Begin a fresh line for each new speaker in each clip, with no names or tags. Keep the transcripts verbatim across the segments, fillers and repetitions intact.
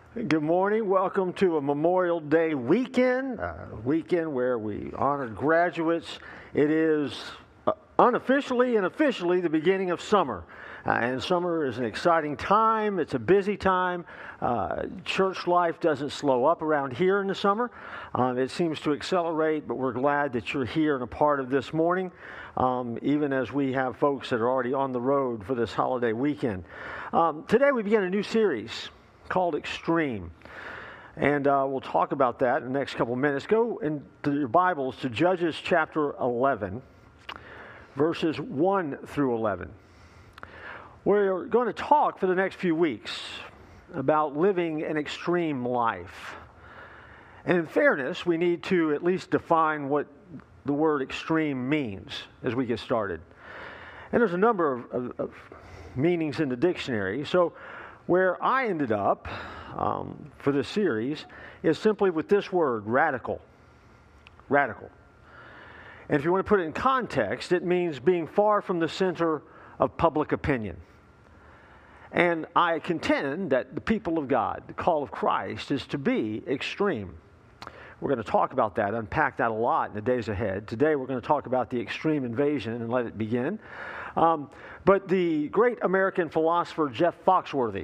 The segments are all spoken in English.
Good morning. Welcome to a Memorial Day weekend, a weekend where we honor graduates. It is uh, unofficially and officially the beginning of summer. Uh, and summer is an exciting time. It's a busy time. Uh, church life doesn't slow up around here in the summer. Um, it seems to accelerate, but we're glad that you're here and a part of this morning, um, even as we have folks that are already on the road for this holiday weekend. Um, today we begin a new series called Extreme. And uh, we'll talk about that in the next couple of minutes. Go into your Bibles to Judges chapter eleven, verses one through eleven. We're going to talk for the next few weeks about living an extreme life. And in fairness, we need to at least define what the word extreme means as we get started. And there's a number of, of, of meanings in the dictionary. So where I ended up um, for this series is simply with this word, radical. Radical. And if you want to put it in context, it means being far from the center of public opinion. And I contend that the people of God, the call of Christ, is to be extreme. We're going to talk about that, unpack that a lot in the days ahead. Today we're going to talk about the extreme invasion and let it begin. Um, but the great American philosopher Jeff Foxworthy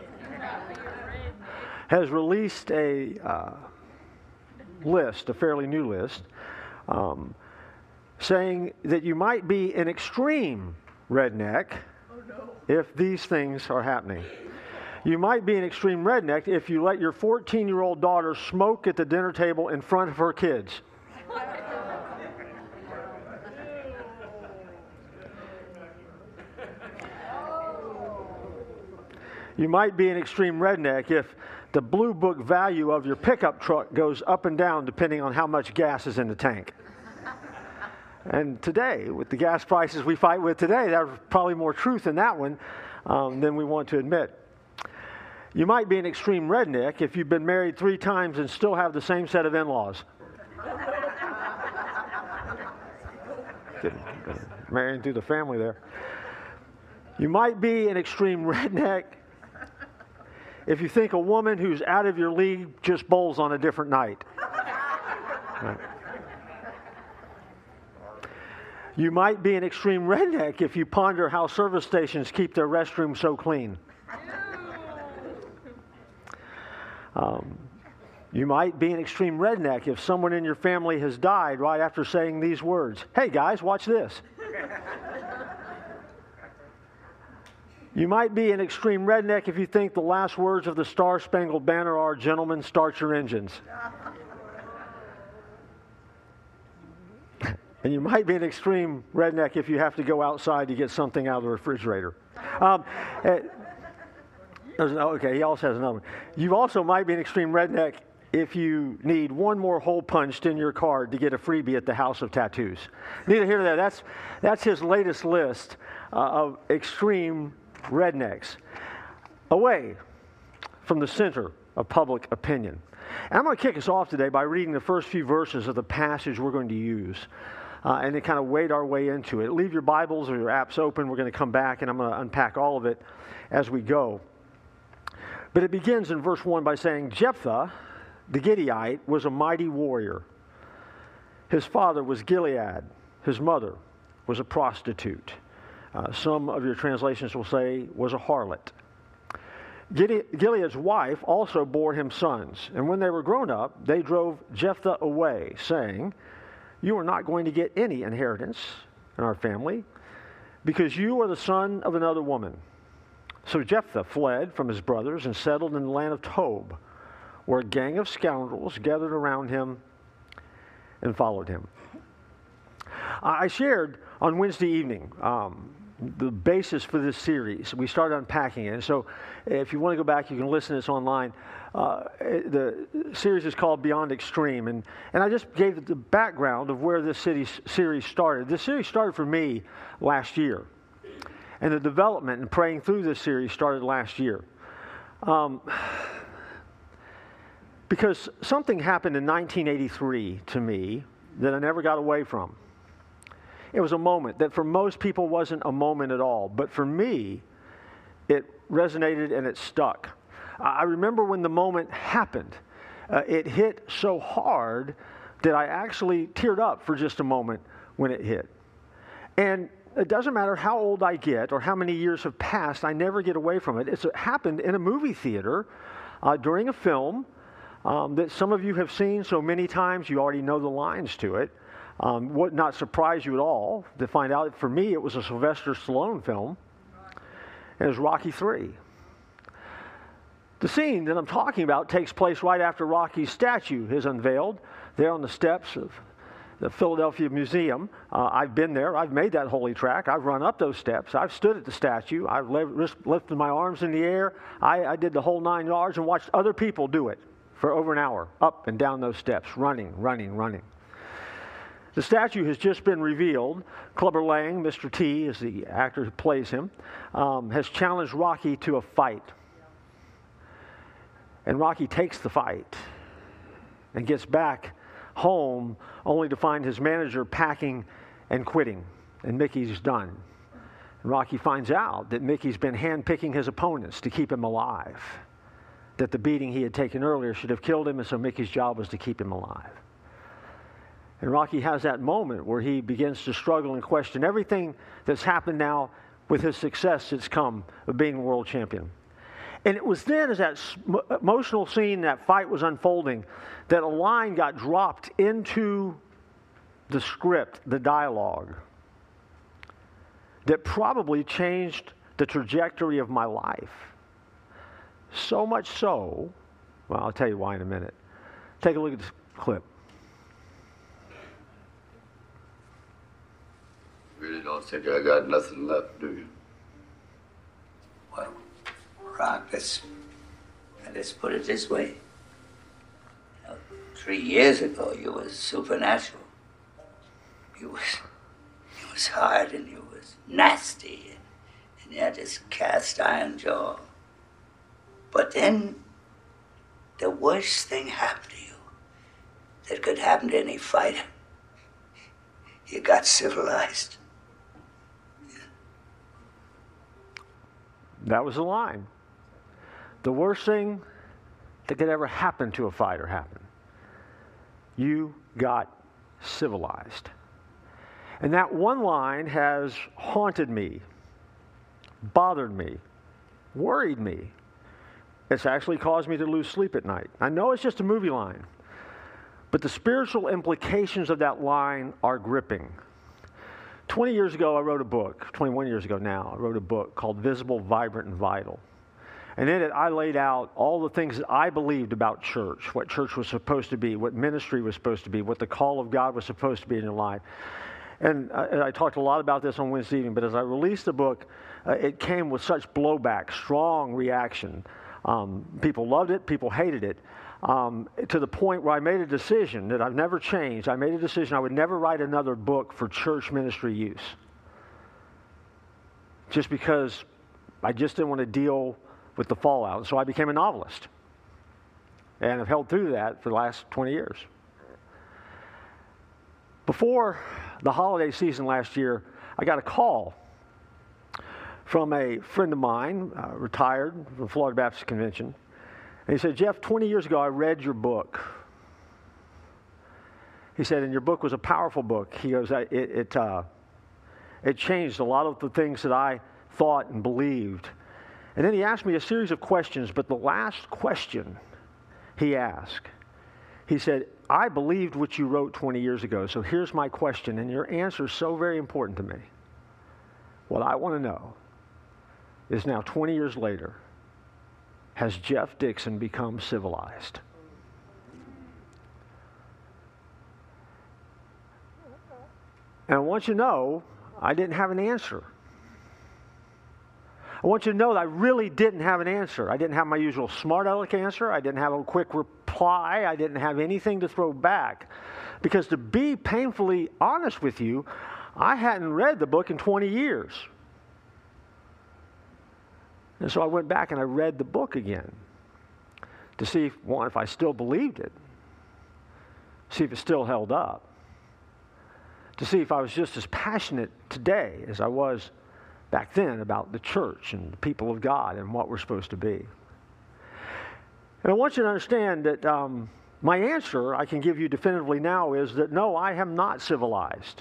has released a uh, list, a fairly new list, um, saying that you might be an extreme redneck oh, no. if these things are happening. You might be an extreme redneck if you let your fourteen-year-old daughter smoke at the dinner table in front of her kids. You might be an extreme redneck if the blue book value of your pickup truck goes up and down depending on how much gas is in the tank. And today, with the gas prices we fight with today, there's probably more truth in that one um, than we want to admit. You might be an extreme redneck if you've been married three times and still have the same set of in-laws. Marrying through the family there. You might be an extreme redneck if you think a woman who's out of your league just bowls on a different night. Right. You might be an extreme redneck if you ponder how service stations keep their restrooms so clean. Um, you might be an extreme redneck if someone in your family has died right after saying these words. Hey guys, watch this. You might be an extreme redneck if you think the last words of the Star-Spangled Banner are, gentlemen, start your engines. And you might be an extreme redneck if you have to go outside to get something out of the refrigerator. Um, okay, he also has another one. You also might be an extreme redneck if you need one more hole punched in your card to get a freebie at the House of Tattoos. Neither here nor there. That's, that's his latest list uh, of extreme rednecks, away from the center of public opinion. And I'm going to kick us off today by reading the first few verses of the passage we're going to use, uh, and then kind of wade our way into it. Leave your Bibles or your apps open. We're going to come back, and I'm going to unpack all of it as we go. But it begins in verse one by saying, Jephthah, the Gileadite, was a mighty warrior. His father was Gilead. His mother was a prostitute. Uh, some of your translations will say was a harlot. Gilead's wife also bore him sons, and when they were grown up, they drove Jephthah away, saying, you are not going to get any inheritance in our family, because you are the son of another woman. So Jephthah fled from his brothers and settled in the land of Tob, where a gang of scoundrels gathered around him and followed him. I shared on Wednesday evening um, the basis for this series. We started unpacking it. And so if you want to go back, you can listen to this online. Uh, the series is called Beyond Extreme. And, and I just gave the background of where this city, series started. This series started for me last year. And the development and praying through this series started last year. Um, because something happened in nineteen eighty-three to me that I never got away from. It was a moment that for most people wasn't a moment at all. But for me, it resonated and it stuck. I remember when the moment happened. Uh, it hit so hard that I actually teared up for just a moment when it hit. And it doesn't matter how old I get or how many years have passed, I never get away from it. It's, it happened in a movie theater uh, during a film um, that some of you have seen so many times you already know the lines to it. Um, would not surprise you at all to find out that for me it was a Sylvester Stallone film. It was Rocky three. The scene that I'm talking about takes place right after Rocky's statue is unveiled there on the steps of the Philadelphia Museum. Uh, I've been there. I've made that holy track. I've run up those steps. I've stood at the statue. I've lifted my arms in the air. I, I did the whole nine yards and watched other people do it for over an hour, up and down those steps, running, running, running. The statue has just been revealed. Clubber Lang, Mister T, is the actor who plays him, um, has challenged Rocky to a fight. And Rocky takes the fight and gets back home only to find his manager packing and quitting, and Mickey's done. And Rocky finds out that Mickey's been handpicking his opponents to keep him alive, that the beating he had taken earlier should have killed him, and so Mickey's job was to keep him alive. And Rocky has that moment where he begins to struggle and question everything that's happened now with his success that's come of being world champion. And it was then, as that emotional scene, that fight was unfolding, that a line got dropped into the script, the dialogue, that probably changed the trajectory of my life. So much so, well, I'll tell you why in a minute. Take a look at this clip.
You really don't think I got nothing left, do you?
Well, Rock, let's, let's put it this way. You know, three years ago, you was supernatural. You was, you was hard and you was nasty, and, and you had this cast iron jaw. But then, the worst thing happened to you that could happen to any fighter. You got civilized.
That was the line. The worst thing that could ever happen to a fighter happened. You got civilized. And that one line has haunted me, bothered me, worried me. It's actually caused me to lose sleep at night. I know it's just a movie line, but the spiritual implications of that line are gripping. twenty years ago, I wrote a book, twenty-one years ago now, I wrote a book called Visible, Vibrant, and Vital. And in it, I laid out all the things that I believed about church, what church was supposed to be, what ministry was supposed to be, what the call of God was supposed to be in your life. And I, I talked a lot about this on Wednesday evening, but as I released the book, uh, it came with such blowback, strong reaction. Um, people loved it, people hated it, um, to the point where I made a decision that I've never changed. I made a decision I would never write another book for church ministry use. Just because I just didn't want to deal with the fallout. So I became a novelist. And I've held through that for the last twenty years. Before the holiday season last year, I got a call from a friend of mine, uh, retired from the Florida Baptist Convention. And he said, Jeff, twenty years ago I read your book. He said, and your book was a powerful book. He goes, it, it, uh, it changed a lot of the things that I thought and believed. And then he asked me a series of questions, but the last question he asked, he said, I believed what you wrote twenty years ago, so here's my question, and your answer is so very important to me. What I want to know is now twenty years later, has Jeff Dixon become civilized? And I want you to know, I didn't have an answer. I want you to know that I really didn't have an answer. I didn't have my usual smart aleck answer. I didn't have a quick reply. I didn't have anything to throw back. Because to be painfully honest with you, I hadn't read the book in twenty years. And so I went back and I read the book again to see, if, one, if I still believed it, see if it still held up, to see if I was just as passionate today as I was back then about the church and the people of God and what we're supposed to be. And I want you to understand that um, my answer I can give you definitively now is that no, I am not civilized.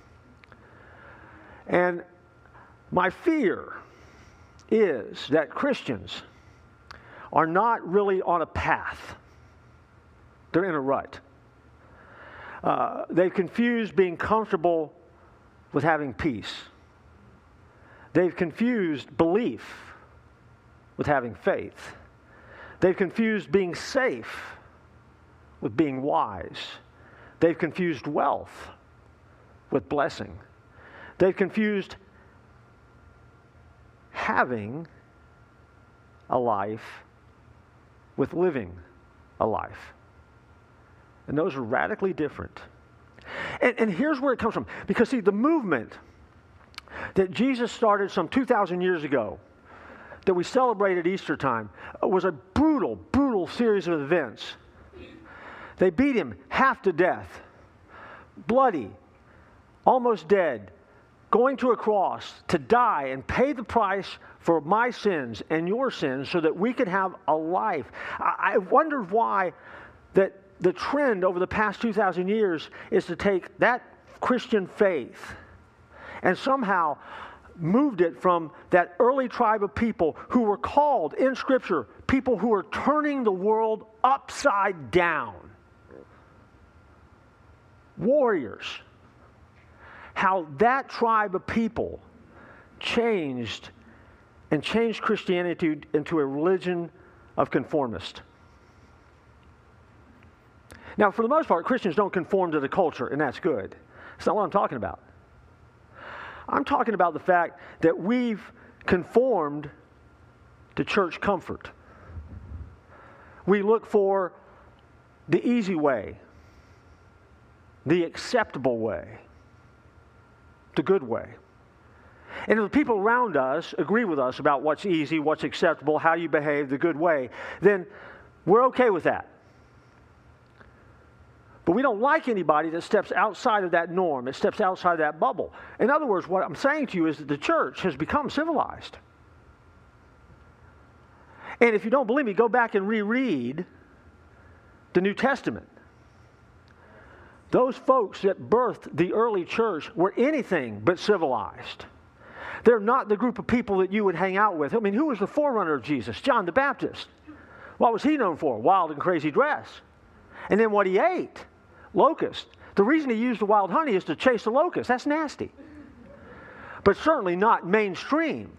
And my fear is that Christians are not really on a path. They're in a rut. Uh, they've confused being comfortable with having peace. They've confused belief with having faith. They've confused being safe with being wise. They've confused wealth with blessing. They've confused having a life with living a life. And those are radically different. And, and here's where it comes from. Because, see, the movement that Jesus started some two thousand years ago, that we celebrated Easter time, was a brutal, brutal series of events. They beat him half to death, bloody, almost dead, going to a cross to die and pay the price for my sins and your sins so that we could have a life. I, I wondered why that the trend over the past two thousand years is to take that Christian faith and somehow moved it from that early tribe of people who were called in Scripture people who are turning the world upside down. Warriors. How that tribe of people changed and changed Christianity into a religion of conformists. Now, for the most part, Christians don't conform to the culture, and that's good. That's not what I'm talking about. I'm talking about the fact that we've conformed to church comfort. We look for the easy way, the acceptable way, the good way. And if the people around us agree with us about what's easy, what's acceptable, how you behave, the good way, then we're okay with that. But we don't like anybody that steps outside of that norm, that steps outside of that bubble. In other words, what I'm saying to you is that the church has become civilized. And if you don't believe me, go back and reread the New Testament. Those folks that birthed the early church were anything but civilized. They're not the group of people that you would hang out with. I mean, who was the forerunner of Jesus? John the Baptist. What was he known for? Wild and crazy dress. And then what he ate? Locust. The reason he used the wild honey is to chase the locust. That's nasty. But certainly not mainstream.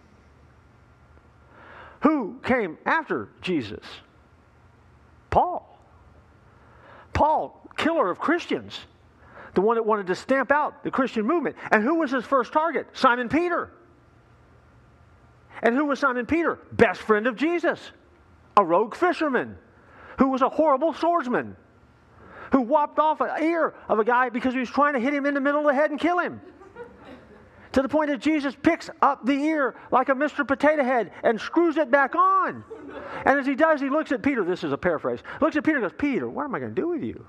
Who came after Jesus? Paul. Paul, killer of Christians. The one that wanted to stamp out the Christian movement. And who was his first target? Simon Peter. And who was Simon Peter? Best friend of Jesus. A rogue fisherman who was a horrible swordsman, who whopped off an ear of a guy because he was trying to hit him in the middle of the head and kill him. To the point that Jesus picks up the ear like a Mister Potato Head and screws it back on. And as he does, he looks at Peter. This is a paraphrase. Looks at Peter and goes, Peter, what am I going to do with you?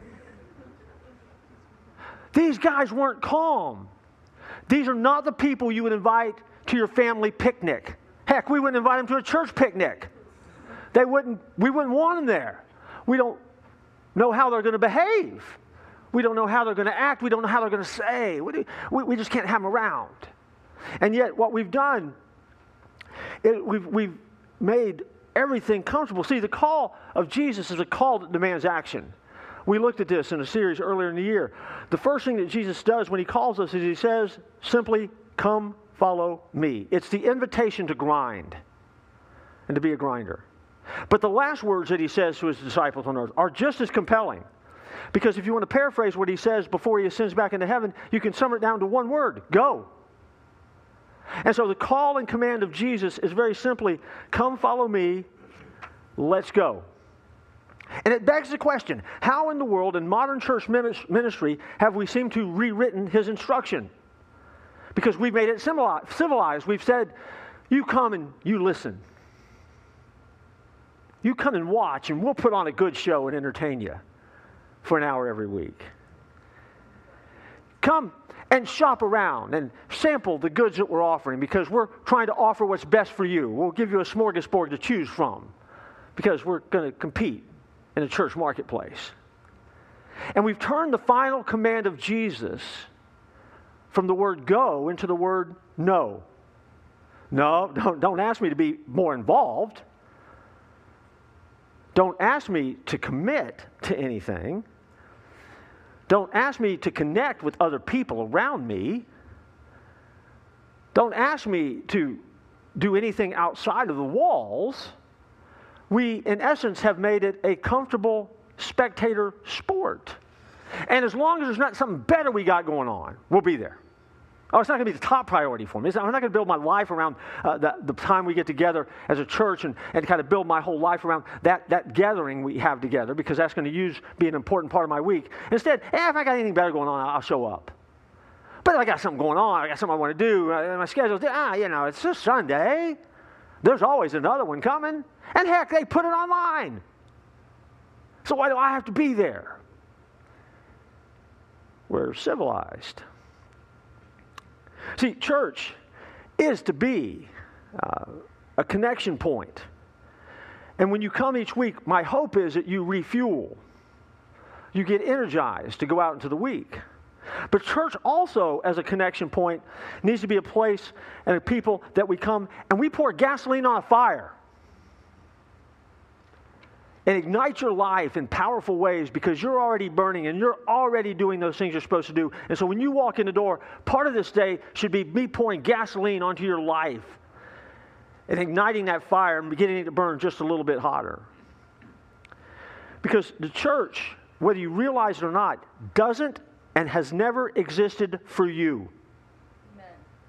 These guys weren't calm. These are not the people you would invite to your family picnic. Heck, we wouldn't invite them to a church picnic. They wouldn't, we wouldn't want them there. We don't know how they're going to behave. We don't know how they're going to act. We don't know how they're going to say. We, do, we, we just can't have them around. And yet what we've done, it, we've, we've made everything comfortable. See, the call of Jesus is a call that demands action. We looked at this in a series earlier in the year. The first thing that Jesus does when he calls us is he says simply, come follow me. It's the invitation to grind and to be a grinder. But the last words that he says to his disciples on earth are just as compelling. Because if you want to paraphrase what he says before he ascends back into heaven, you can sum it down to one word, go. And so the call and command of Jesus is very simply, come follow me, let's go. And it begs the question, how in the world in modern church ministry have we seemed to rewritten his instruction? Because we've made it civilized. We've said, you come and you listen. You come and watch, and we'll put on a good show and entertain you for an hour every week. Come and shop around and sample the goods that we're offering because we're trying to offer what's best for you. We'll give you a smorgasbord to choose from. because we're going to compete in a church marketplace. And we've turned the final command of Jesus from the word go into the word no. No, don't, don't ask me to be more involved. Don't ask me to commit to anything. Don't ask me to connect with other people around me. Don't ask me to do anything outside of the walls. We, in essence, have made it a comfortable spectator sport. And as long as there's not something better we got going on, we'll be there. Oh, it's not going to be the top priority for me. It's not, I'm not going to build my life around uh, the, the time we get together as a church and, and kind of build my whole life around that, that gathering we have together, because that's going to use, be an important part of my week. Instead, eh, if I got anything better going on, I'll show up. But if I got something going on, I got something I want to do, uh, my schedule's, ah, you know, it's just Sunday. There's always another one coming. And heck, they put it online. So why do I have to be there? We're civilized. See, church is to be uh, a connection point. And when you come each week, my hope is that you refuel. You get energized to go out into the week. But church also, as a connection point, needs to be a place and a people that we come and we pour gasoline on a fire and ignite your life in powerful ways, because you're already burning and you're already doing those things you're supposed to do. And so when you walk in the door, part of this day should be me pouring gasoline onto your life and igniting that fire and beginning it to burn just a little bit hotter. Because the church, whether you realize it or not, doesn't and has never existed for you. Amen.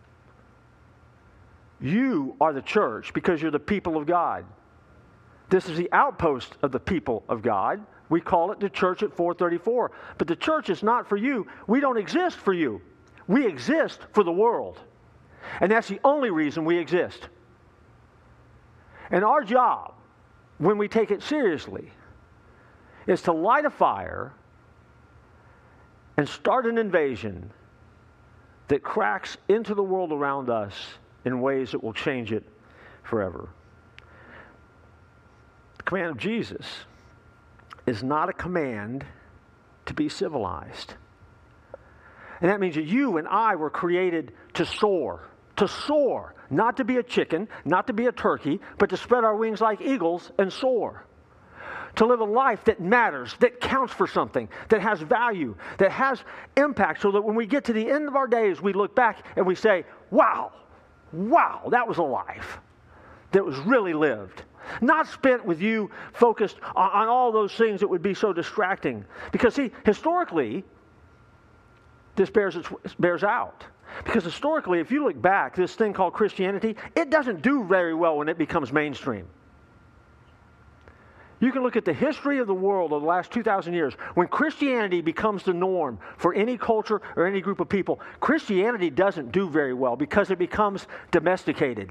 You are the church because you're the people of God. This is the outpost of the people of God. We call it the church at four thirty-four. But the church is not for you. We don't exist for you. We exist for the world. And that's the only reason we exist. And our job, when we take it seriously, is to light a fire and start an invasion that cracks into the world around us in ways that will change it forever. The command of Jesus is not a command to be civilized. And that means that you and I were created to soar. To soar. Not to be a chicken, not to be a turkey, but to spread our wings like eagles and soar. To live a life that matters, that counts for something, that has value, that has impact, so that when we get to the end of our days, we look back and we say, wow, wow, that was a life that was really lived. Not spent with you focused on, on all those things that would be so distracting. Because see, historically, this bears, its, bears out. Because historically, if you look back, this thing called Christianity, it doesn't do very well when it becomes mainstream. You can look at the history of the world over the last two thousand years. When Christianity becomes the norm for any culture or any group of people, Christianity doesn't do very well because it becomes domesticated.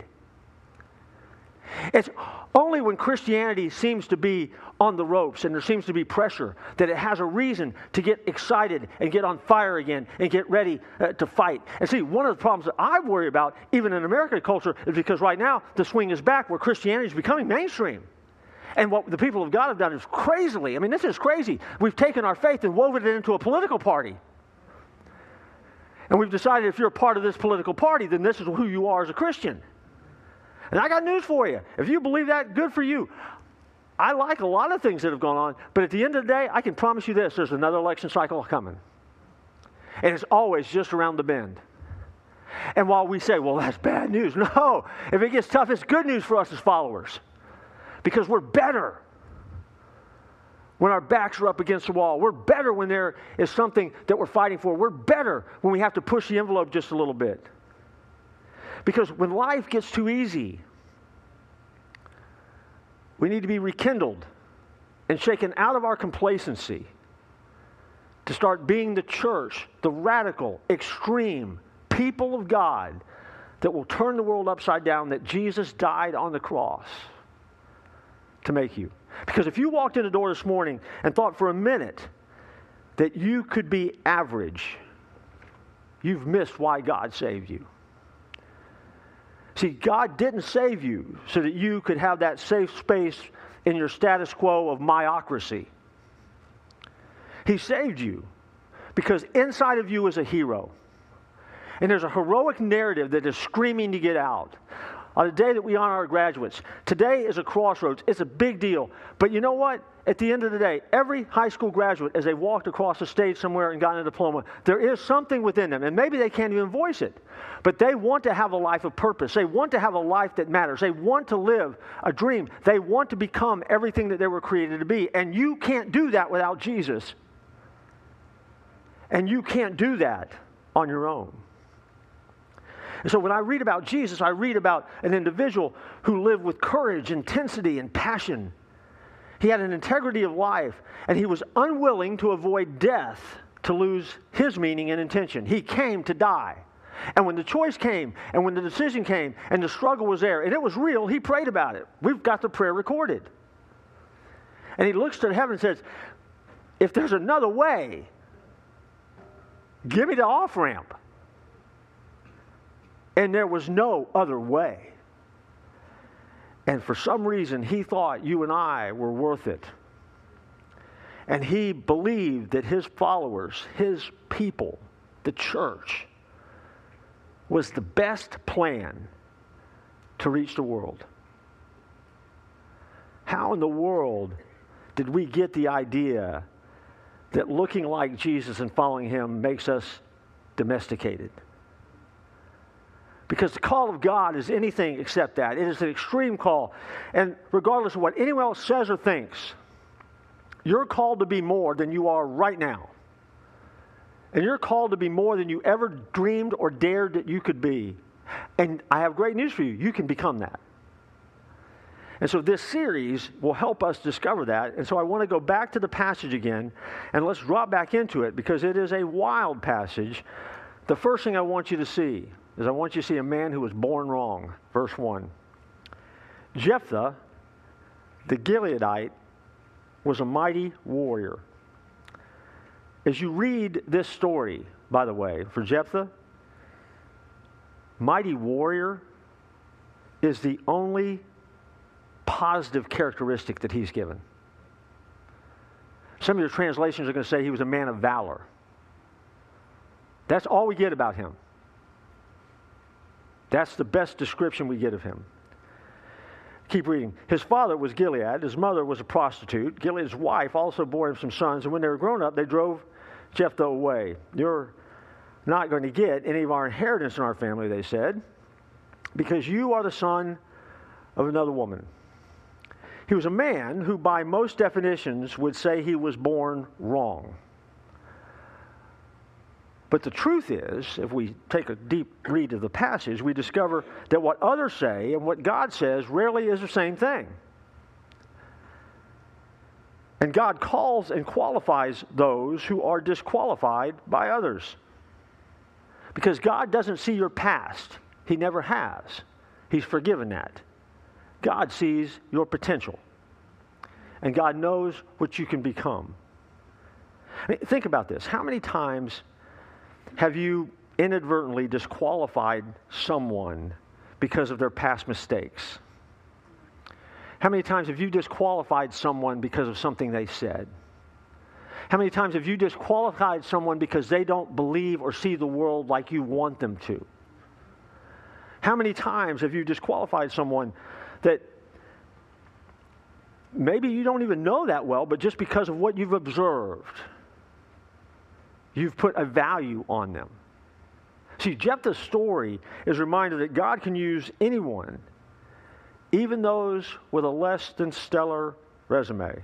It's only when Christianity seems to be on the ropes and there seems to be pressure that it has a reason to get excited and get on fire again and get ready uh, to fight. And see, one of the problems that I worry about, even in American culture, is because right now the swing is back where Christianity is becoming mainstream. And what the people of God have done is crazily, I mean, this is crazy. We've taken our faith and woven it into a political party. And we've decided if you're a part of this political party, then this is who you are as a Christian. And I got news for you. If you believe that, good for you. I like a lot of things that have gone on, but at the end of the day, I can promise you this, there's another election cycle coming. And it's always just around the bend. And while we say, well, that's bad news, no. If it gets tough, it's good news for us as followers. Because we're better when our backs are up against the wall. We're better when there is something that we're fighting for. We're better when we have to push the envelope just a little bit. Because when life gets too easy, we need to be rekindled and shaken out of our complacency to start being the church, the radical, extreme people of God that will turn the world upside down, that Jesus died on the cross to make you. Because if you walked in the door this morning and thought for a minute that you could be average, you've missed why God saved you. See, God didn't save you so that you could have that safe space in your status quo of myocracy. He saved you because inside of you is a hero. And there's a heroic narrative that is screaming to get out. On the day that we honor our graduates, today is a crossroads. It's a big deal. But you know what? At the end of the day, every high school graduate, as they walked across the stage somewhere and got a diploma, there is something within them. And maybe they can't even voice it. But they want to have a life of purpose. They want to have a life that matters. They want to live a dream. They want to become everything that they were created to be. And you can't do that without Jesus. And you can't do that on your own. And so when I read about Jesus, I read about an individual who lived with courage, intensity, and passion. He had an integrity of life, and he was unwilling to avoid death to lose his meaning and intention. He came to die. And when the choice came, and when the decision came, and the struggle was there, and it was real, he prayed about it. We've got the prayer recorded. And he looks to heaven and says, if there's another way, give me the off-ramp. And there was no other way. And for some reason, he thought you and I were worth it. And he believed that his followers, his people, the church, was the best plan to reach the world. How in the world did we get the idea that looking like Jesus and following him makes us domesticated? Because the call of God is anything except that. It is an extreme call. And regardless of what anyone else says or thinks, you're called to be more than you are right now. And you're called to be more than you ever dreamed or dared that you could be. And I have great news for you. You can become that. And so this series will help us discover that. And so I want to go back to the passage again, and let's drop back into it because it is a wild passage. The first thing I want you to see is I want you to see a man who was born wrong. Verse one. Jephthah, the Gileadite, was a mighty warrior. As you read this story, by the way, for Jephthah, mighty warrior is the only positive characteristic that he's given. Some of your translations are going to say he was a man of valor. That's all we get about him. That's the best description we get of him. Keep reading. His father was Gilead. His mother was a prostitute. Gilead's wife also bore him some sons. And when they were grown up, they drove Jephthah away. You're not going to get any of our inheritance in our family, they said, because you are the son of another woman. He was a man who, by most definitions, would say he was born wrong. But the truth is, if we take a deep read of the passage, we discover that what others say and what God says rarely is the same thing. And God calls and qualifies those who are disqualified by others. Because God doesn't see your past. He never has. He's forgiven that. God sees your potential. And God knows what you can become. I mean, think about this. How many times have you inadvertently disqualified someone because of their past mistakes? How many times have you disqualified someone because of something they said? How many times have you disqualified someone because they don't believe or see the world like you want them to? How many times have you disqualified someone that maybe you don't even know that well, but just because of what you've observed, you've put a value on them? See, Jephthah's story is a reminder that God can use anyone, even those with a less than stellar resume.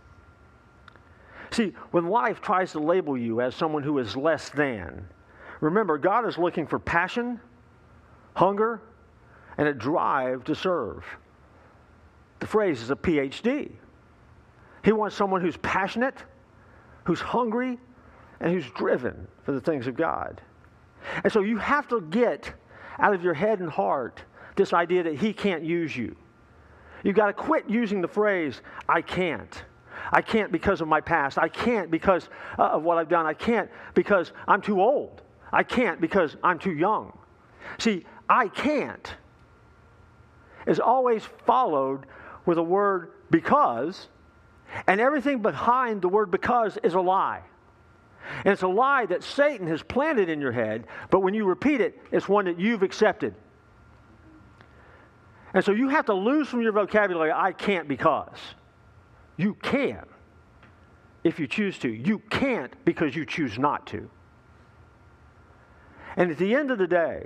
See, when life tries to label you as someone who is less than, remember, God is looking for passion, hunger, and a drive to serve. The phrase is a P H D. He wants someone who's passionate, who's hungry, and who's driven for the things of God. And so you have to get out of your head and heart this idea that he can't use you. You've got to quit using the phrase, I can't. I can't because of my past. I can't because uh, of what I've done. I can't because I'm too old. I can't because I'm too young. See, I can't is always followed with a word because, and everything behind the word because is a lie. And it's a lie that Satan has planted in your head, but when you repeat it, it's one that you've accepted. And so you have to lose from your vocabulary, I can't because. You can if you choose to. You can't because you choose not to. And at the end of the day,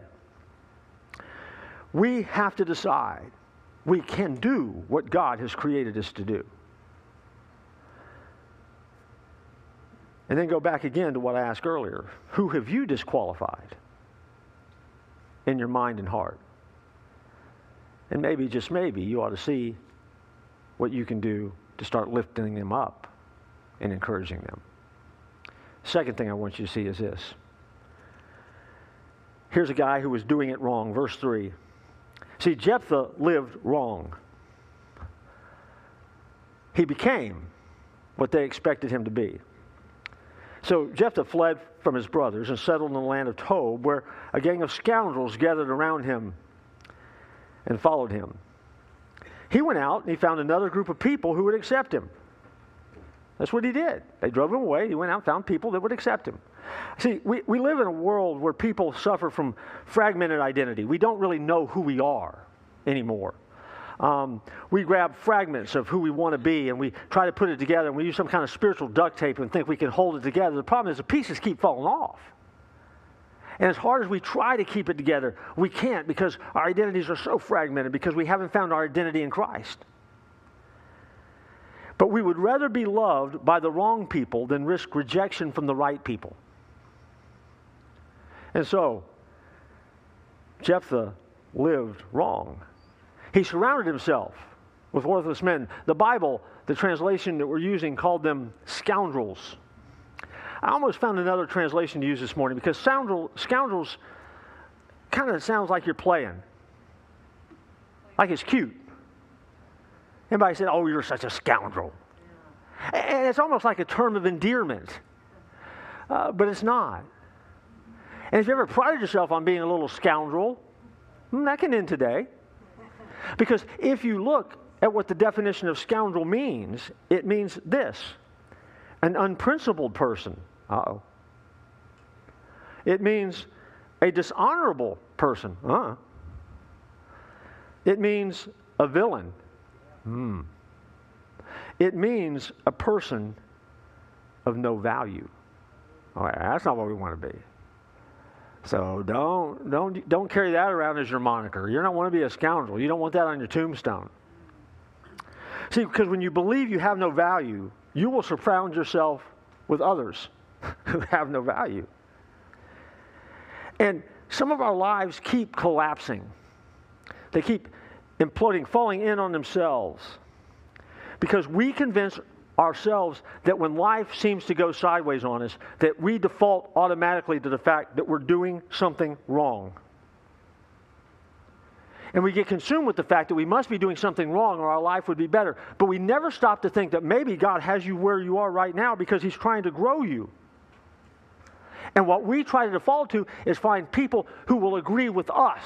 we have to decide we can do what God has created us to do. And then go back again to what I asked earlier. Who have you disqualified in your mind and heart? And maybe, just maybe, you ought to see what you can do to start lifting them up and encouraging them. Second thing I want you to see is this. Here's a guy who was doing it wrong. Verse three. See, Jephthah lived wrong. He became what they expected him to be. So Jephthah fled from his brothers and settled in the land of Tob, where a gang of scoundrels gathered around him and followed him. He went out and he found another group of people who would accept him. That's what he did. They drove him away. He went out and found people that would accept him. See, we, we live in a world where people suffer from fragmented identity. We don't really know who we are anymore. Um, we grab fragments of who we want to be and we try to put it together, and we use some kind of spiritual duct tape and think we can hold it together. The problem is the pieces keep falling off. And as hard as we try to keep it together, we can't, because our identities are so fragmented, because we haven't found our identity in Christ. But we would rather be loved by the wrong people than risk rejection from the right people. And so, Jephthah lived wrong. He surrounded himself with worthless men. The Bible, the translation that we're using, called them scoundrels. I almost found another translation to use this morning, because scoundrel, scoundrels kind of sounds like you're playing. Like it's cute. Anybody said, oh, you're such a scoundrel. And it's almost like a term of endearment. Uh, but it's not. And if you ever prided yourself on being a little scoundrel, that can end today. Because if you look at what the definition of scoundrel means, it means this: an unprincipled person. Uh-oh. It means a dishonorable person. Uh-uh. It means a villain. Hmm. It means a person of no value. All right, that's not what we want to be. So don't don't don't carry that around as your moniker. You don't want to be a scoundrel. You don't want that on your tombstone. See, because when you believe you have no value, you will surround yourself with others who have no value. And some of our lives keep collapsing. They keep imploding, falling in on themselves, because we convince ourselves that when life seems to go sideways on us, that we default automatically to the fact that we're doing something wrong. And we get consumed with the fact that we must be doing something wrong or our life would be better. But we never stop to think that maybe God has you where you are right now because He's trying to grow you. And what we try to default to is find people who will agree with us,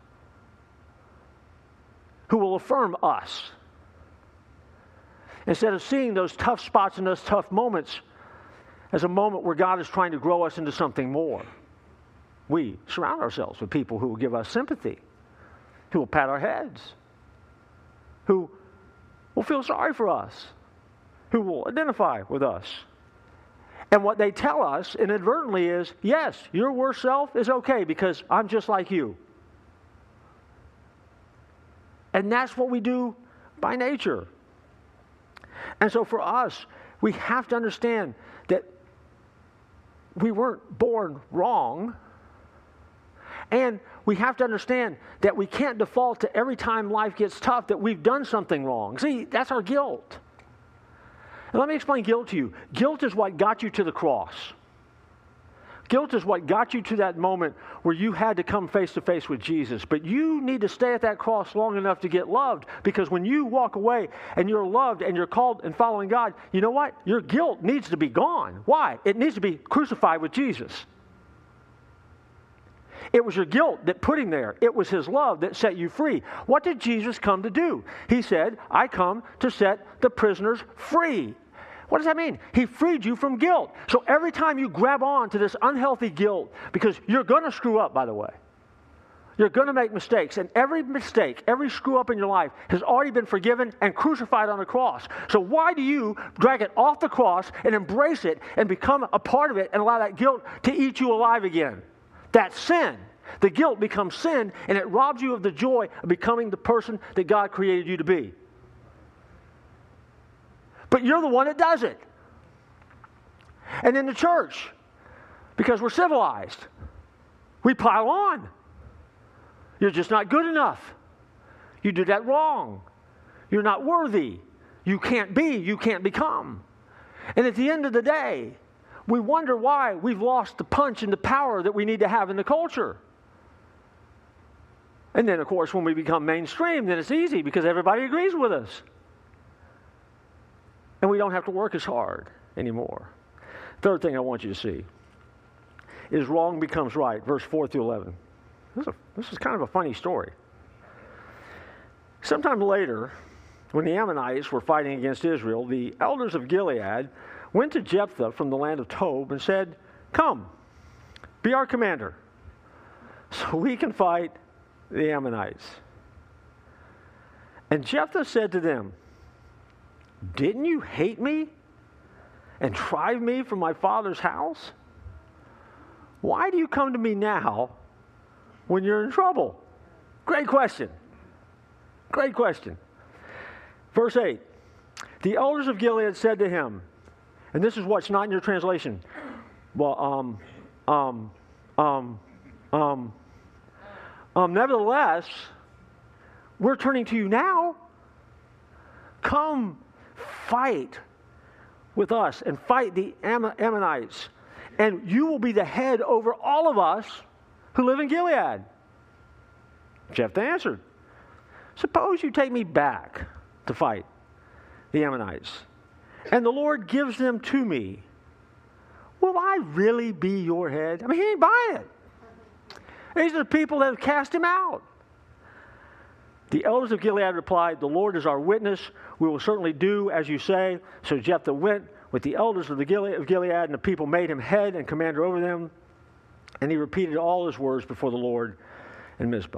who will affirm us, instead of seeing those tough spots and those tough moments as a moment where God is trying to grow us into something more. We surround ourselves with people who will give us sympathy, who will pat our heads, who will feel sorry for us, who will identify with us. And what they tell us inadvertently is, yes, your worst self is okay because I'm just like you. And that's what we do by nature. And so for us, we have to understand that we weren't born wrong. And we have to understand that we can't default to every time life gets tough that we've done something wrong. See, that's our guilt. And let me explain guilt to you. Guilt is what got you to the cross. Guilt is what got you to that moment where you had to come face to face with Jesus. But you need to stay at that cross long enough to get loved, because when you walk away and you're loved and you're called and following God, you know what? Your guilt needs to be gone. Why? It needs to be crucified with Jesus. It was your guilt that put him there. It was his love that set you free. What did Jesus come to do? He said, I come to set the prisoners free. What does that mean? He freed you from guilt. So every time you grab on to this unhealthy guilt, because you're going to screw up, by the way. You're going to make mistakes, and every mistake, every screw up in your life has already been forgiven and crucified on the cross. So why do you drag it off the cross and embrace it and become a part of it and allow that guilt to eat you alive again? That's sin. The guilt becomes sin, and it robs you of the joy of becoming the person that God created you to be. But you're the one that does it. And in the church, because we're civilized, we pile on. You're just not good enough. You did that wrong. You're not worthy. You can't be. You can't become. And at the end of the day, we wonder why we've lost the punch and the power that we need to have in the culture. And then, of course, when we become mainstream, then it's easy because everybody agrees with us. And we don't have to work as hard anymore. Third thing I want you to see is wrong becomes right, verse four through eleven. This is, a, this is kind of a funny story. Sometime later, when the Ammonites were fighting against Israel, the elders of Gilead went to Jephthah from the land of Tob and said, come, be our commander, so we can fight the Ammonites. And Jephthah said to them, didn't you hate me and drive me from my father's house? Why do you come to me now when you're in trouble? Great question. Great question. Verse eight. The elders of Gilead said to him, and this is what's not in your translation. Well, um, um, um, um, um, nevertheless, we're turning to you now. Come fight with us and fight the Am- Ammonites, and you will be the head over all of us who live in Gilead. Jephthah answered, suppose you take me back to fight the Ammonites, and the Lord gives them to me. Will I really be your head? I mean, he ain't buying it. These are the people that have cast him out. The elders of Gilead replied, the Lord is our witness. We will certainly do as you say. So Jephthah went with the elders of, the Gilead, of Gilead, and the people made him head and commander over them. And he repeated all his words before the Lord in Mizpah.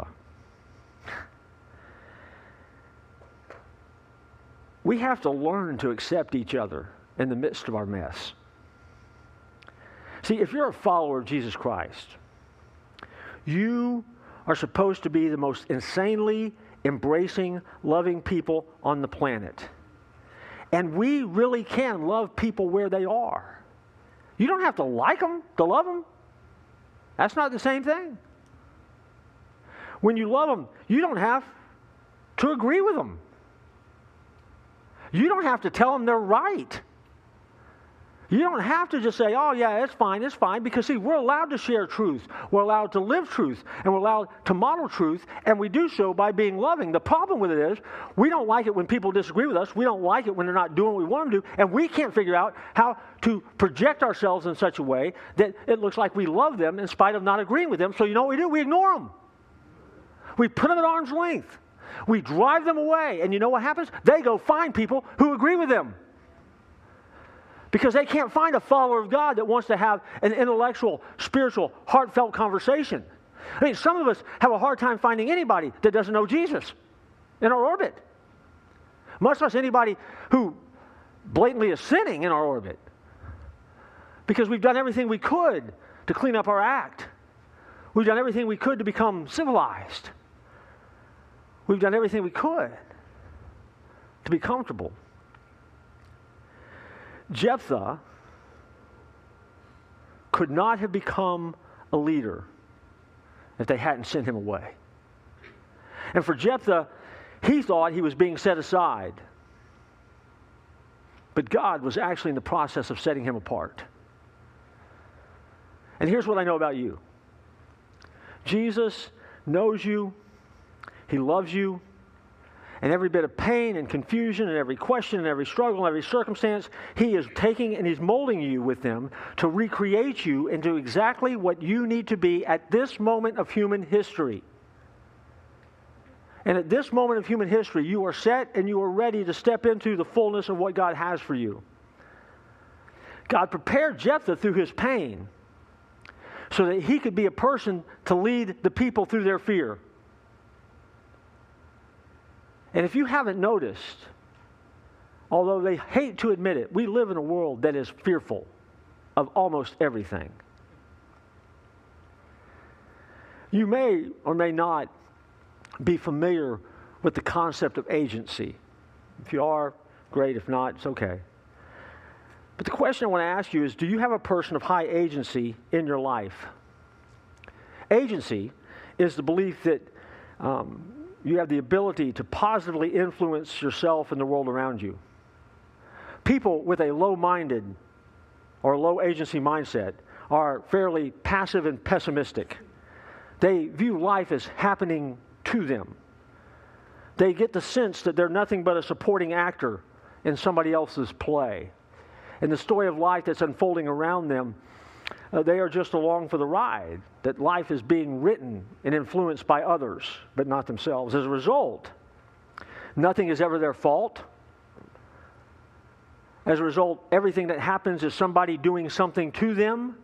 We have to learn to accept each other in the midst of our mess. See, if you're a follower of Jesus Christ, you are supposed to be the most insanely embracing, loving people on the planet. And we really can love people where they are. You don't have to like them to love them. That's not the same thing. When you love them, you don't have to agree with them. You don't have to tell them they're right. You don't have to just say, oh yeah, it's fine, it's fine, because see, we're allowed to share truth. We're allowed to live truth, and we're allowed to model truth, and we do so by being loving. The problem with it is, we don't like it when people disagree with us. We don't like it when they're not doing what we want them to do, and we can't figure out how to project ourselves in such a way that it looks like we love them in spite of not agreeing with them. So you know what we do? We ignore them. We put them at arm's length. We drive them away, and you know what happens? They go find people who agree with them. Because they can't find a follower of God that wants to have an intellectual, spiritual, heartfelt conversation. I mean, some of us have a hard time finding anybody that doesn't know Jesus in our orbit. Much less anybody who blatantly is sinning in our orbit. Because we've done everything we could to clean up our act. We've done everything we could to become civilized. We've done everything we could to be comfortable. Jephthah could not have become a leader if they hadn't sent him away. And for Jephthah, he thought he was being set aside. But God was actually in the process of setting him apart. And here's what I know about you. Jesus knows you. He loves you. and every bit of pain and confusion and every question and every struggle and every circumstance, He is taking and He's molding you with them to recreate you into exactly what you need to be at this moment of human history. And at this moment of human history, you are set and you are ready to step into the fullness of what God has for you. God prepared Jephthah through his pain so that he could be a person to lead the people through their fear. And if you haven't noticed, although they hate to admit it, we live in a world that is fearful of almost everything. You may or may not be familiar with the concept of agency. If you are, great. If not, it's okay. But the question I want to ask you is, do you have a person of high agency in your life? Agency is the belief that um, you have the ability to positively influence yourself and the world around you. People with a low-minded or low agency mindset are fairly passive and pessimistic. They view life as happening to them. They get the sense that they're nothing but a supporting actor in somebody else's play. In the story of life that's unfolding around them, uh, they are just along for the ride, that life is being written and influenced by others, but not themselves. As a result, nothing is ever their fault. As a result, everything that happens is somebody doing something to them.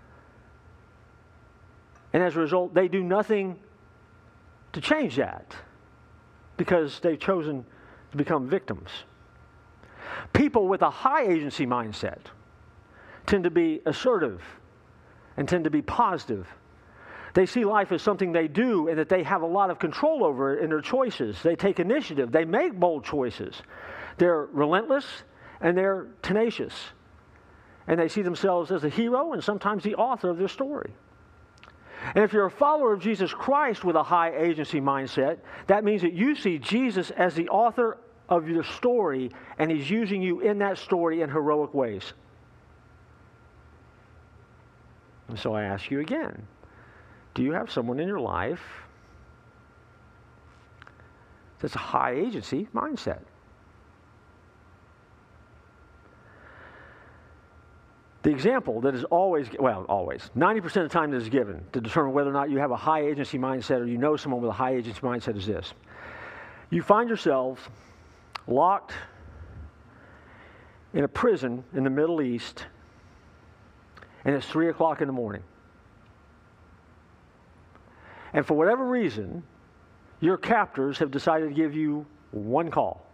And as a result, they do nothing to change that because they've chosen to become victims. People with a high agency mindset tend to be assertive and tend to be positive. They see life as something they do and that they have a lot of control over it in their choices. They take initiative. They make bold choices. They're relentless and they're tenacious. And they see themselves as the hero and sometimes the author of their story. And if you're a follower of Jesus Christ with a high agency mindset, that means that you see Jesus as the author of your story, and He's using you in that story in heroic ways. And so I ask you again, do you have someone in your life that's a high agency mindset? The example that is always, well, always, ninety percent of the time that is given to determine whether or not you have a high agency mindset or you know someone with a high agency mindset is this. You find yourselves locked in a prison in the Middle East, and it's three o'clock in the morning. And for whatever reason, your captors have decided to give you one call.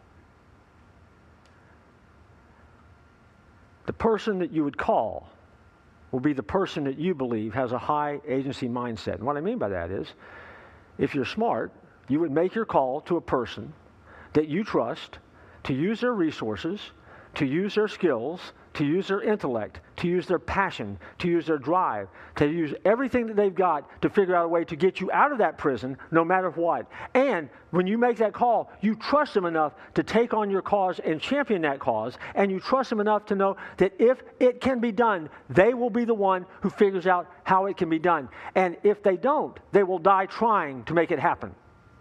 The person that you would call will be the person that you believe has a high agency mindset. And what I mean by that is, if you're smart, you would make your call to a person that you trust to use their resources, to use their skills, to use their intellect, to use their passion, to use their drive, to use everything that they've got to figure out a way to get you out of that prison no matter what. And when you make that call, you trust them enough to take on your cause and champion that cause, and you trust them enough to know that if it can be done, they will be the one who figures out how it can be done. And if they don't, they will die trying to make it happen.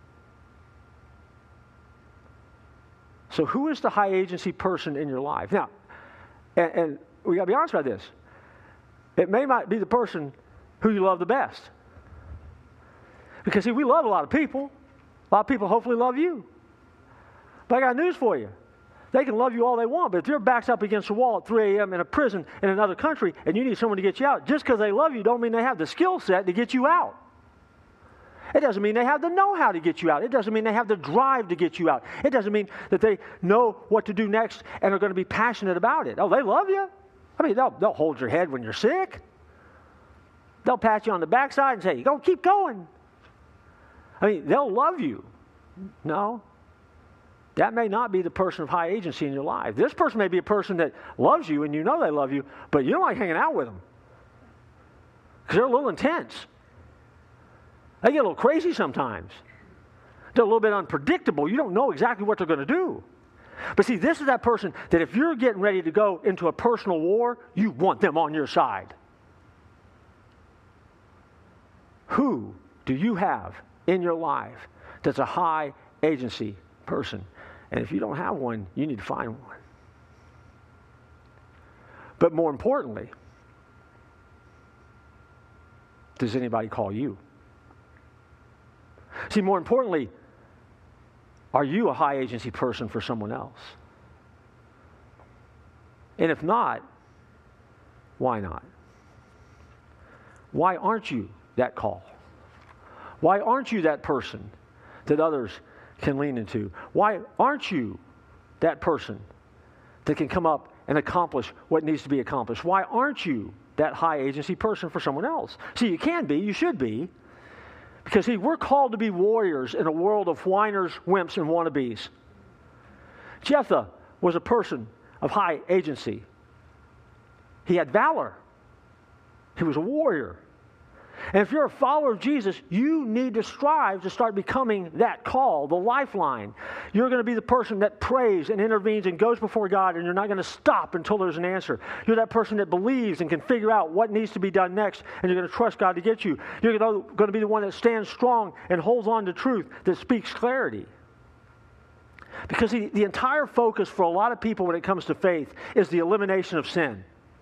So who is the high agency person in your life? Now, and, and we got to be honest about this. It may not be the person who you love the best. Because, see, we love a lot of people. A lot of people hopefully love you. But I got news for you. They can love you all they want, but if your back's up against the wall at three a.m. in a prison in another country and you need someone to get you out, just because they love you don't mean they have the skill set to get you out. It doesn't mean they have the know-how to get you out. It doesn't mean they have the drive to get you out. It doesn't mean that they know what to do next and are going to be passionate about it. Oh, they love you. I mean, they'll, they'll hold your head when you're sick. They'll pat you on the backside and say, go, keep going. I mean, they'll love you. No. That may not be the person of high agency in your life. This person may be a person that loves you and you know they love you, but you don't like hanging out with them because they're a little intense. They get a little crazy sometimes. They're a little bit unpredictable. You don't know exactly what they're going to do. But see, this is that person that if you're getting ready to go into a personal war, you want them on your side. Who do you have in your life that's a high agency person. And if you don't have one, you need to find one. But more importantly, does anybody call you? See, more importantly, are you a high agency person for someone else? And if not, why not? Why aren't you that call? Why aren't you that person that others can lean into? Why aren't you that person that can come up and accomplish what needs to be accomplished? Why aren't you that high agency person for someone else? See, you can be, you should be, because see, we're called to be warriors in a world of whiners, wimps, and wannabes. Jephthah was a person of high agency. He had valor. He was a warrior. And if you're a follower of Jesus, you need to strive to start becoming that call, the lifeline. You're going to be the person that prays and intervenes and goes before God, and you're not going to stop until there's an answer. You're that person that believes and can figure out what needs to be done next, and you're going to trust God to get you. You're going to be the one that stands strong and holds on to truth, that speaks clarity. Because the, the entire focus for a lot of people when it comes to faith is the elimination of sin.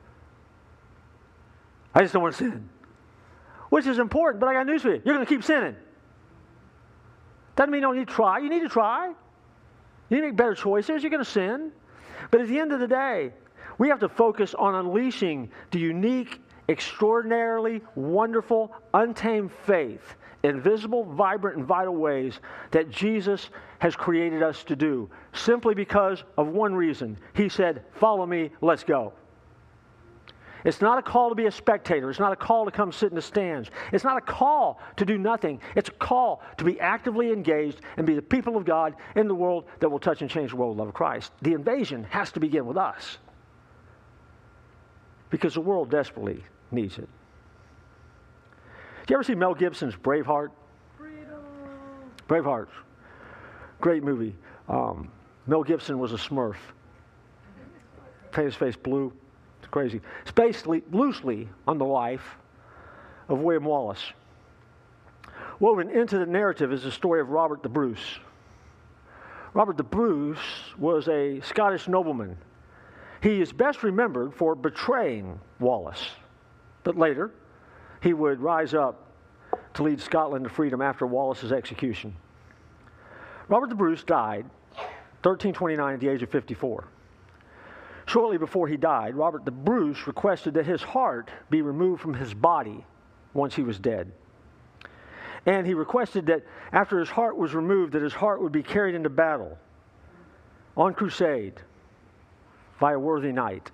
I just don't want to sin. Which is important, but I got news for you. You're going to keep sinning. Doesn't mean you don't need to try. You need to try. You need to make better choices. You're going to sin. But at the end of the day, we have to focus on unleashing the unique, extraordinarily wonderful, untamed faith in visible, vibrant, and vital ways that Jesus has created us to do, simply because of one reason. He said, "Follow me, let's go." It's not a call to be a spectator. It's not a call to come sit in the stands. It's not a call to do nothing. It's a call to be actively engaged and be the people of God in the world that will touch and change the world with the love of Christ. The invasion has to begin with us, because the world desperately needs it. Did you ever see Mel Gibson's Braveheart? Freedom. Braveheart. Great movie. Um, Mel Gibson was a Smurf. Painted his face blue. It's crazy. It's basically loosely on the life of William Wallace. Woven into the narrative is the story of Robert the Bruce. Robert the Bruce was a Scottish nobleman. He is best remembered for betraying Wallace, but later he would rise up to lead Scotland to freedom after Wallace's execution. Robert the Bruce died thirteen twenty-nine at the age of fifty-four. Shortly before he died, Robert the Bruce requested that his heart be removed from his body once he was dead. And he requested that after his heart was removed, that his heart would be carried into battle, on crusade, by a worthy knight.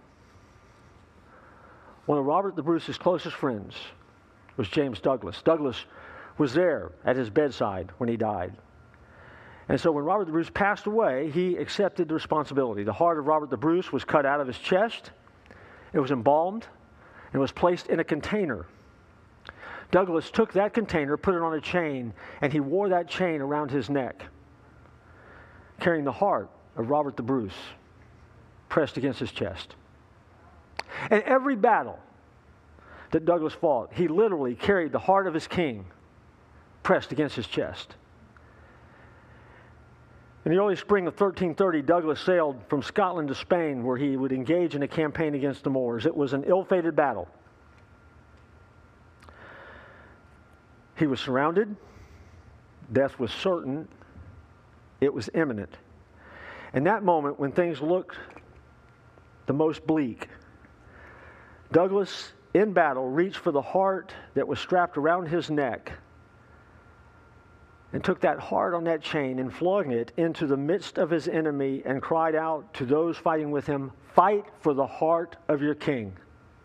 One of Robert the Bruce's closest friends was James Douglas. Douglas was there at his bedside when he died. And so when Robert the Bruce passed away, he accepted the responsibility. The heart of Robert the Bruce was cut out of his chest. It was embalmed and was placed in a container. Douglas took that container, put it on a chain, and he wore that chain around his neck, carrying the heart of Robert the Bruce pressed against his chest. And every battle that Douglas fought, he literally carried the heart of his king pressed against his chest. In the early spring of thirteen thirty, Douglas sailed from Scotland to Spain, where he would engage in a campaign against the Moors. It was an ill-fated battle. He was surrounded. Death was certain. It was imminent. In that moment, when things looked the most bleak, Douglas, in battle, reached for the heart that was strapped around his neck and took that heart on that chain and flung it into the midst of his enemy and cried out to those fighting with him, "Fight for the heart of your king."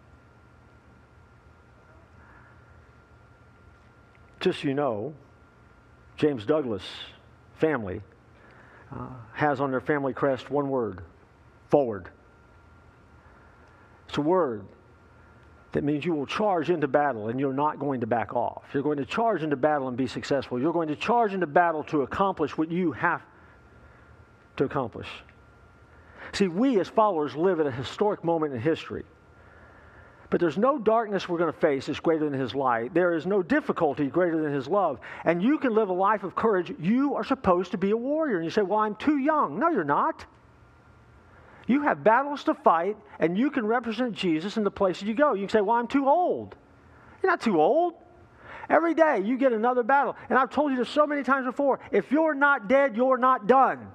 Just so you know, James Douglas' family uh, has on their family crest one word: forward. It's a word that means you will charge into battle and you're not going to back off. You're going to charge into battle and be successful. You're going to charge into battle to accomplish what you have to accomplish. See, we as followers live at a historic moment in history But there's no darkness we're going to face that's greater than his light. There is no difficulty greater than his love. And you can live a life of courage. You are supposed to be a warrior. And you say, well, I'm too young. No, you're not. You have battles to fight, and you can represent Jesus in the places you go. You can say, well, I'm too old. You're not too old. Every day you get another battle. And I've told you this so many times before. If you're not dead, you're not done.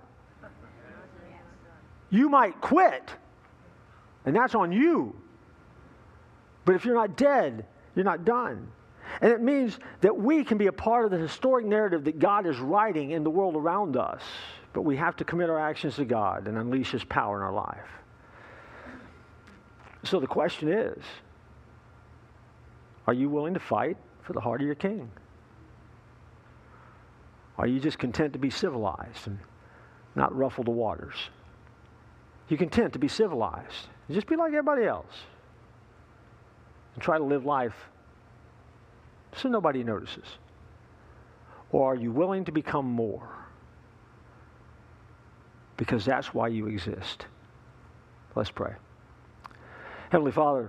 You might quit, and that's on you. But if you're not dead, you're not done. And it means that we can be a part of the historic narrative that God is writing in the world around us. But we have to commit our actions to God and unleash his power in our life. So the question is, are you willing to fight for the heart of your king? Are you just content to be civilized and not ruffle the waters? You content to be civilized and just be like everybody else and try to live life so nobody notices? Or are you willing to become more? Because that's why you exist. Let's pray. Heavenly Father,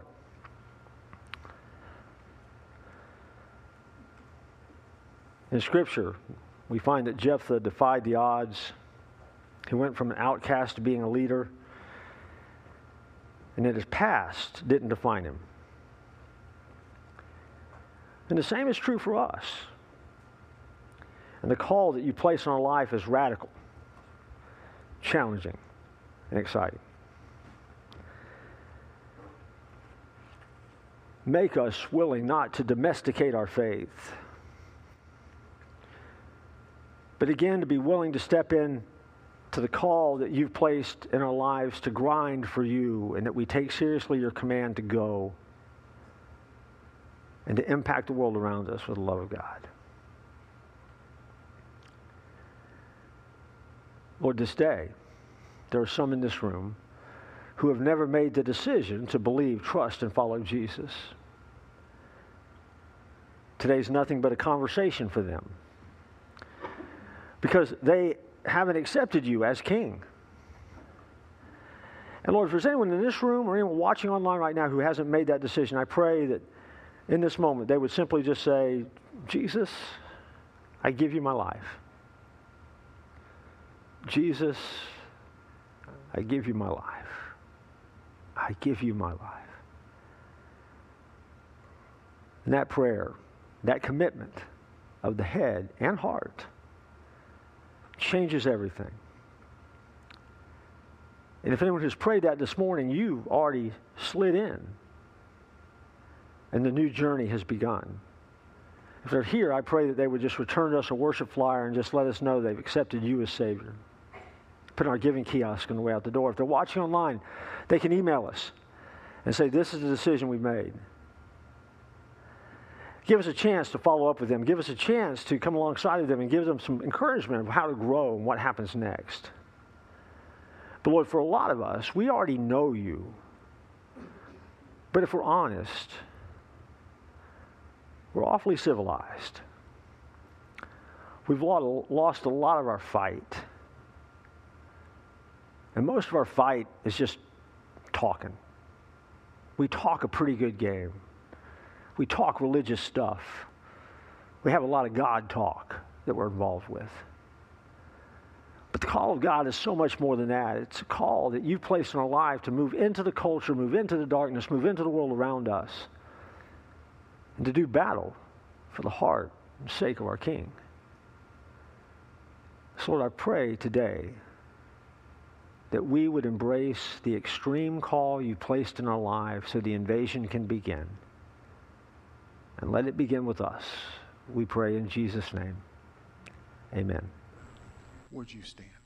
in Scripture, we find that Jephthah defied the odds. He went from an outcast to being a leader. And that his past didn't define him. And the same is true for us. And the call that you place on our life is radical, challenging, and exciting. Make us willing not to domesticate our faith, but again to be willing to step in to the call that you've placed in our lives to grind for you, and that we take seriously your command to go and to impact the world around us with the love of God. Lord, this day, there are some in this room who have never made the decision to believe, trust, and follow Jesus. Today's nothing but a conversation for them, because they haven't accepted you as king. And Lord, if there's anyone in this room or anyone watching online right now who hasn't made that decision, I pray that in this moment they would simply just say, Jesus, I give you my life. Jesus, I give you my life. I give you my life. And that prayer, that commitment of the head and heart changes everything. And if anyone has prayed that this morning, you've already slid in, and the new journey has begun. If they're here, I pray that they would just return to us a worship flyer and just let us know they've accepted you as Savior. Put our giving kiosk on the way out the door. If they're watching online, they can email us and say, this is the decision we've made. Give us a chance to follow up with them. Give us a chance to come alongside of them and give them some encouragement of how to grow and what happens next. But Lord, for a lot of us, we already know you. But if we're honest, we're awfully civilized. We've lost a lot of our fight. And most of our fight is just talking. We talk a pretty good game. We talk religious stuff. We have a lot of God talk that we're involved with. But the call of God is so much more than that. It's a call that you've placed in our life to move into the culture, move into the darkness, move into the world around us, and to do battle for the heart and sake of our King. So Lord, I pray today that we would embrace the extreme call you placed in our lives so the invasion can begin. And let it begin with us. We pray in Jesus' name. Amen.
Would you stand?